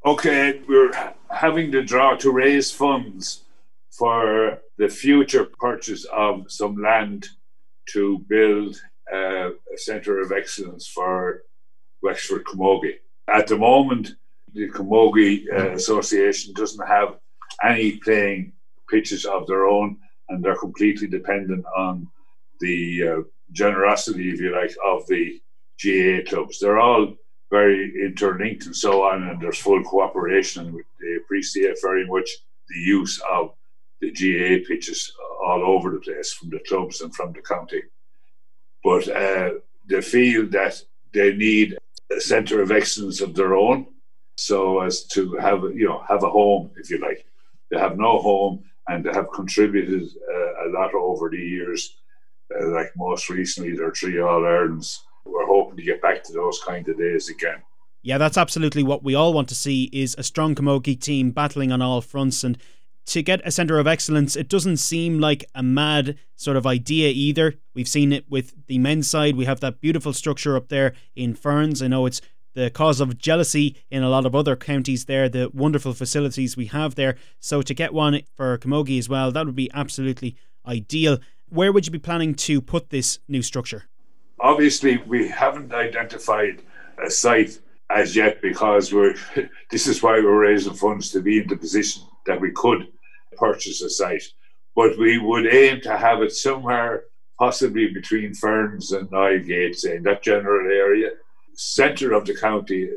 Okay, we're having to draw to raise funds for the future purchase of some land to build a centre of excellence for Wexford Camogie. At the moment, the Camogie Association doesn't have any playing pitches of their own, and they're completely dependent on the generosity, if you like, of the GAA clubs. They're all very interlinked and so on, and there's full cooperation, and they appreciate very much the use of the GAA pitches all over the place, from the clubs and from the county. But they feel that they need a centre of excellence of their own, so as to have a home, if you like. They have no home, and they have contributed a lot over the years. Like most recently, their 3 All-Irelands. We're hoping to get back to those kind of days again. Yeah, that's absolutely what we all want to see, is a strong camogie team battling on all fronts. And to get a centre of excellence, it doesn't seem like a mad sort of idea either. We've seen it with the men's side. We have that beautiful structure up there in Ferns. I know it's the cause of jealousy in a lot of other counties there, the wonderful facilities we have there. So to get one for camogie as well, that would be absolutely ideal. Where would you be planning to put this new structure? Obviously, we haven't identified a site as yet, because this is why we're raising funds, to be in the position that we could purchase a site. But we would aim to have it somewhere possibly between Ferns and Nilegate, say, in that general area, centre of the county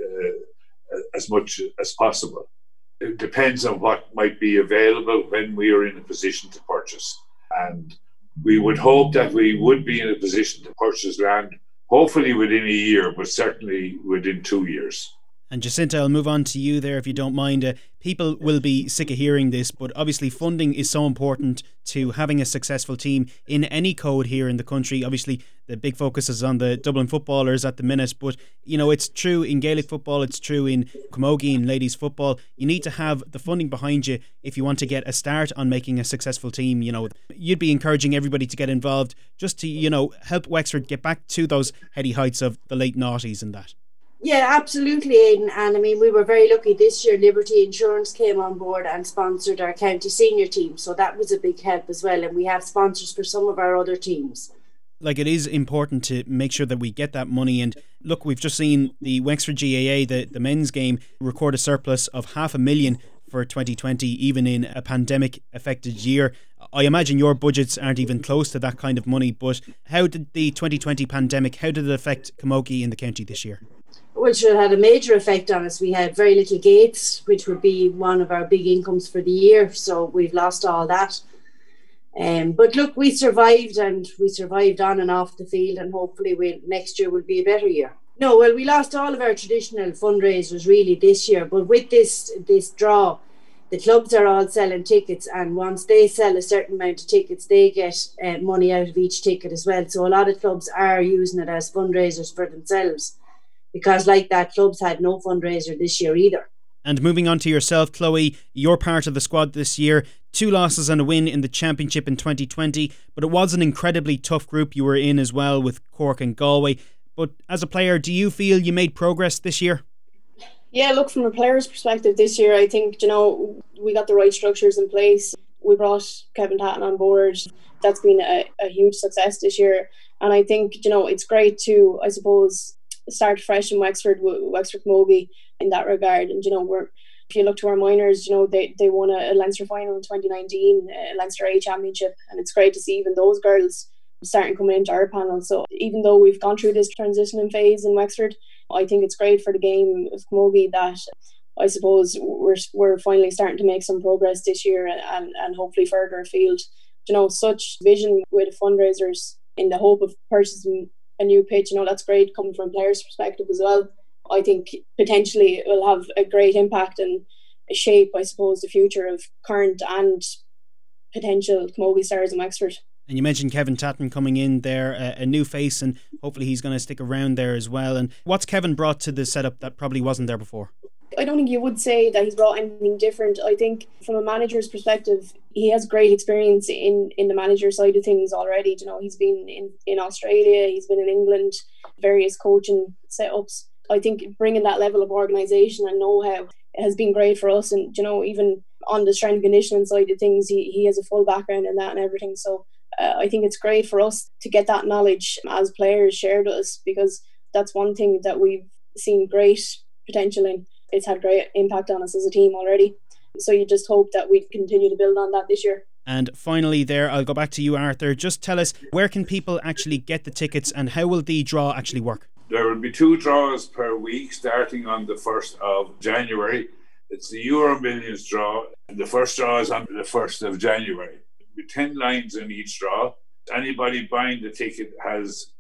as much as possible. It depends on what might be available when we are in a position to purchase. And we would hope that we would be in a position to purchase land, hopefully within a year, but certainly within 2 years. And Jacinta, I'll move on to you there if you don't mind. People will be sick of hearing this, but obviously funding is so important to having a successful team in any code here in the country. Obviously, the big focus is on the Dublin footballers at the minute, but it's true in Gaelic football, it's true in camogie and ladies football. You need to have the funding behind you if you want to get a start on making a successful team. You'd be encouraging everybody to get involved, just to help Wexford get back to those heady heights of the late noughties and that. Yeah, absolutely, Aidan. And I mean, we were very lucky this year. Liberty Insurance came on board and sponsored our county senior team. So that was a big help as well. And we have sponsors for some of our other teams. Like, it is important to make sure that we get that money. And look, we've just seen the Wexford GAA, the men's game, record a surplus of $500,000 for 2020, even in a pandemic affected year. I imagine your budgets aren't even close to that kind of money, but how did the 2020 pandemic, how did it affect camogie in the county this year? Which had a major effect on us. We had very little gates, which would be one of our big incomes for the year. So we've lost all that. But look, we survived, and we survived on and off the field, and hopefully next year will be a better year. No, well, we lost all of our traditional fundraisers really this year, but with this draw, the clubs are all selling tickets, and once they sell a certain amount of tickets, they get money out of each ticket as well. So a lot of clubs are using it as fundraisers for themselves, because like that, clubs had no fundraiser this year either. And moving on to yourself, Chloe, you're part of the squad this year. 2 losses and a win in the championship in 2020, but it was an incredibly tough group you were in as well, with Cork and Galway. But as a player, do you feel you made progress this year? Yeah, look, from a player's perspective this year, I think, we got the right structures in place. We brought Kevin Tatton on board. That's been a huge success this year. And I think, it's great to, I suppose, start fresh in Wexford Camogie in that regard. And if you look to our minors, they won a Leinster final in 2019, a Leinster A Championship, and it's great to see even those girls starting coming into our panel. So even though we've gone through this transitioning phase in Wexford, I think it's great for the game of camogie that I suppose we're finally starting to make some progress this year, and hopefully further afield. Such vision with fundraisers in the hope of purchasing a new pitch, that's great coming from a player's perspective as well. I think potentially it will have a great impact and shape, I suppose, the future of current and potential camogie stars in Wexford. And you mentioned Kevin Tatton coming in there, a new face, and hopefully he's going to stick around there as well. And what's Kevin brought to the setup that probably wasn't there before? I don't think you would say that he's brought anything different. I think from a manager's perspective, he has great experience in the manager side of things already. He's been in Australia, he's been in England, various coaching setups. I think bringing that level of organisation and know-how has been great for us. And even on the strength and conditioning side of things, he has a full background in that and everything. So I think it's great for us to get that knowledge as players shared with us, because that's one thing that we've seen great potential in. It's had great impact on us as a team already. So you just hope that we continue to build on that this year. And finally there, I'll go back to you, Arthur. Just tell us, where can people actually get the tickets and how will the draw actually work? There will be 2 draws per week starting on the 1st of January. It's the Euro Millions draw. The first draw is on the 1st of January. There'll be 10 lines in each draw. Anybody buying the ticket has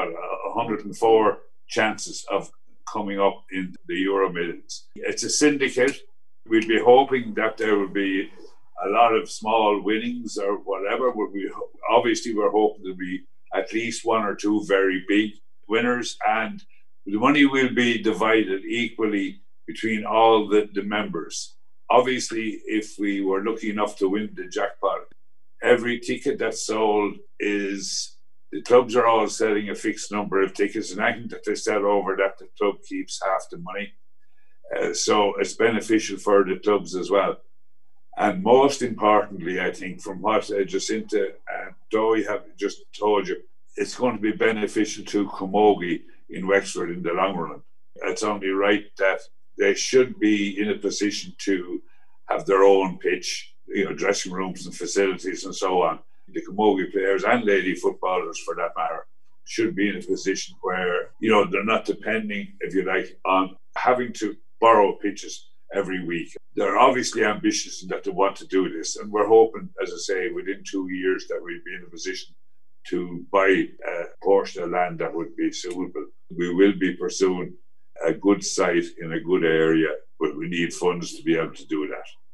104 chances of coming up in the Euro Millions. It's a syndicate. We'd be hoping that there would be a lot of small winnings or whatever. Obviously, we're hoping there'll be at least 1 or 2 very big winners, and the money will be divided equally between all the members. Obviously, if we were lucky enough to win the jackpot, every ticket that's sold the clubs are all selling a fixed number of tickets, and anything that they sell over that, the club keeps half the money. So it's beneficial for the clubs as well. And most importantly, I think, from what Jacinta and Dowie have just told you, it's going to be beneficial to Camogie in Wexford in the long run. It's only right that they should be in a position to have their own pitch, dressing rooms and facilities and so on. The Camogie players and lady footballers, for that matter, should be in a position where, they're not depending, if you like, on having to borrow pitches every week. They're obviously ambitious in that they want to do this, and we're hoping, as I say, within 2 years that we'll be in a position to buy a portion of land that would be suitable. We will be pursuing a good site in a good area, but we need funds to be able to do that.